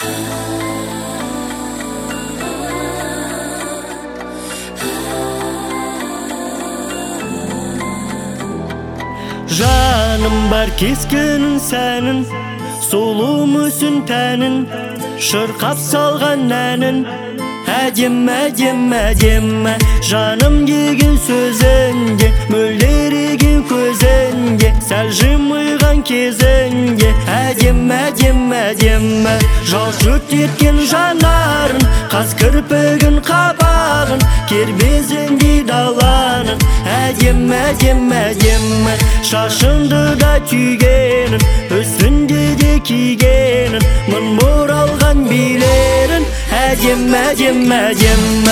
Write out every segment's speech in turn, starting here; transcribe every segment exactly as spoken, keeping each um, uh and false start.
Жаным бар кескінің сәнін, сұлу мүсін тәнін, шырқап салған әнін. Әдем, әдем, әдемі, жаным деген сөзіңде, мөлдіреген көзіңде, сәл жымиған кезіңде. Әдем, әдем, әдемі, жалт-жұлт еткен жанарын, қас кірпігін қабағын, кербезіндей даланың. Әдем, әдем, әдемі, шашыңды да түйгенін, үстінде де кигенін, мың бұралған билерін. Әдем, әдем, әдемі.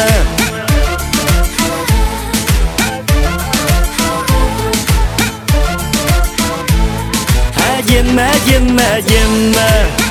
Әдем, әдем, әдемі.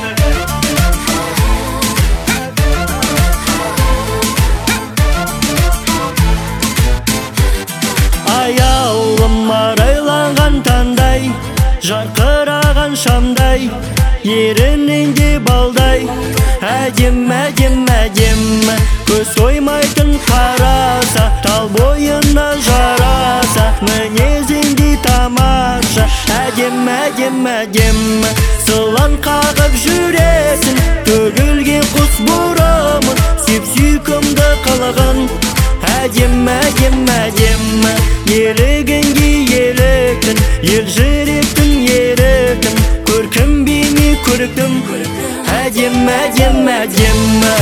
Аяулым арайланған таңдай, жарқыраған шамдай, ерінен де балдай. Әдем, әдем, әдемі, көз қоймайтын қараса, тал бойына жараса, мінезіңдей тамаша. Әдем, әдем, әдемі, сылаң қағып жүресің, төгілген құс бұрымын, сеп сүйкімді қылығын. Әдем, әдем, әдемі, елігінге еліктің, ел жүректің еріктің, көркім бейне көріктім. Әдем, әдем, әдемі.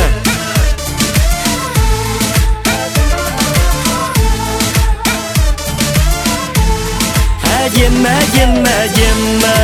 Әдем, әдем, әдемі.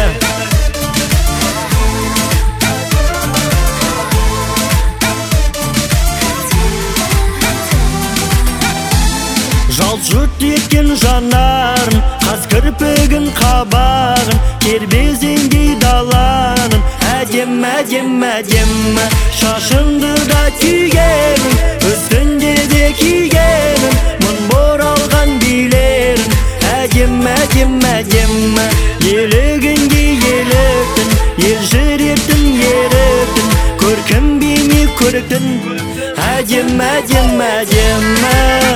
Жалт-жұлт еткен жанарын, қас кірпігін қабағын, кербезіндей даланың. Әдем, әдем, әдемі, шашыңды да түйгенің, үстінде де кигенің, мың бұралған билерін. Әдем, әдем, әдемі, елігінге еліктің, ел жүректің еріктің, көркім бейне көріктің. Әдем, әдем, әдемі.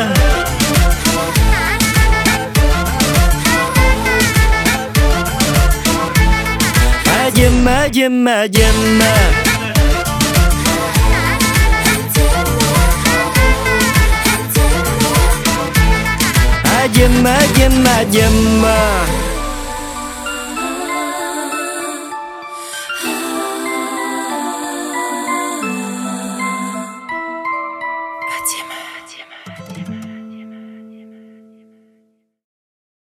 Әдем, әдем, әдемі. Әдем, әдем, әдемі.